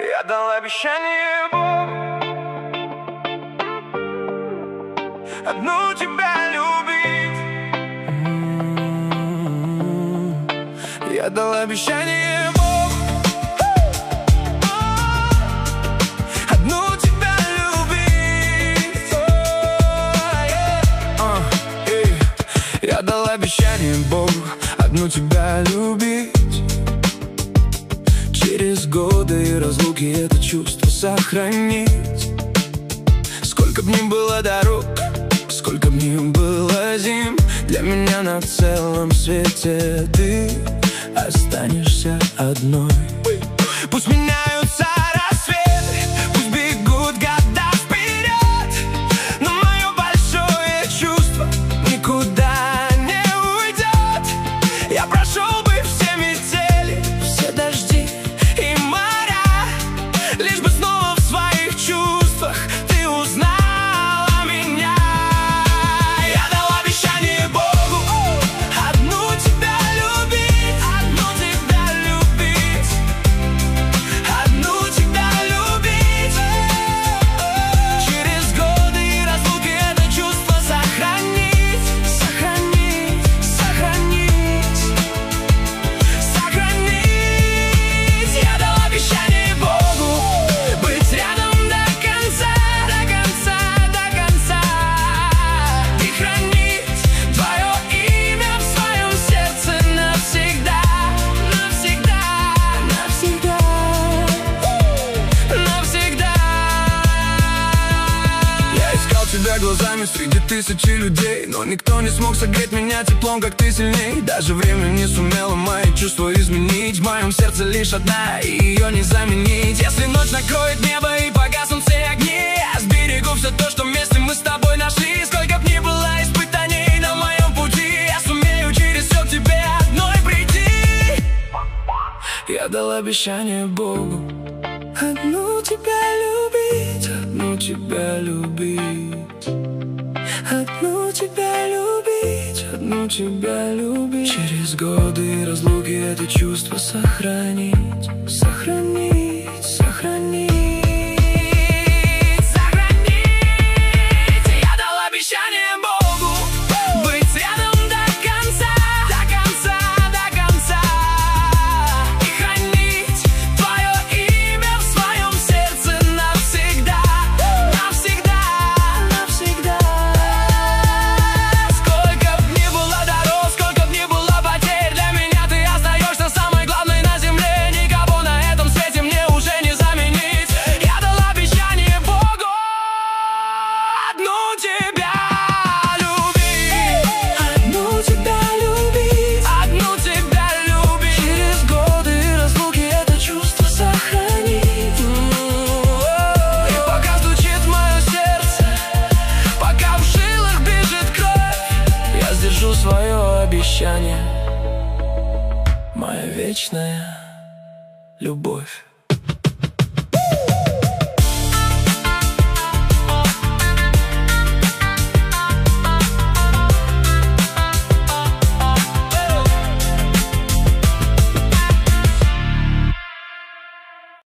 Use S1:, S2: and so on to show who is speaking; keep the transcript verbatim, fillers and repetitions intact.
S1: Я дал обещание Богу одну тебя любить. Я дал обещание Богу одну тебя любить. Я дал обещание Богу одну тебя любить. Через годы и разлуки это чувство сохранить. Сколько б ни было дорог, сколько б ни было зим, для меня на целом свете ты останешься одной. Пусть меняются рассветы, пусть бегут года вперед, но мое большое чувство никуда не уйдет. Я прошел бы все метели, все дожди и моря, лишь бы снова в своих чувствах ты узнала меня. Я дал обещание Богу одну тебя любить, одну тебя любить, одну тебя любить. Через годы и разлуки это чувство сохранить, сохранить, сохранить, сохранить. Я дал обещание Богу быть рядом до конца, до конца, до конца, и хранить твое имя в своем сердце навсегда, навсегда, навсегда, навсегда. Я искал тебя глазами среди тысячи людей, но никто не смог согреть меня теплом, как ты сильней. Даже время не сумело мои чувства изменить. В моем сердце лишь одна, и ее не заменить. Если ночь накроет небо и погаснут все огни, я сберегу все то, что вместе мы с тобой нашли. Сколько б ни было испытаний на моем пути, я сумею через все к тебе одной прийти. Я дал обещание Богу одну тебя любить, одну тебя любить, одну тебя любить, одну тебя любить. Через годы и разлуки это чувство сохранить, сохранить, сохранить, сохранить. Я дал обещание Богу быть рядом до конца, до конца, до конца, и хранить твое имя в своем сердце навсегда, навсегда, навсегда. Сколько б ни было дорог, сколько б ни было потерь, для меня ты остаешься самой главной на земле. Никого на этом свете мне уже не заменить. Я дал обещание Богу одну тебя любить, одну тебя любить, одну тебя любить. Через годы и разлуки это чувство сохранить. И пока стучит мое сердце, пока в жилах бежит кровь, я сдержу свое обещание, моя вечная любовь.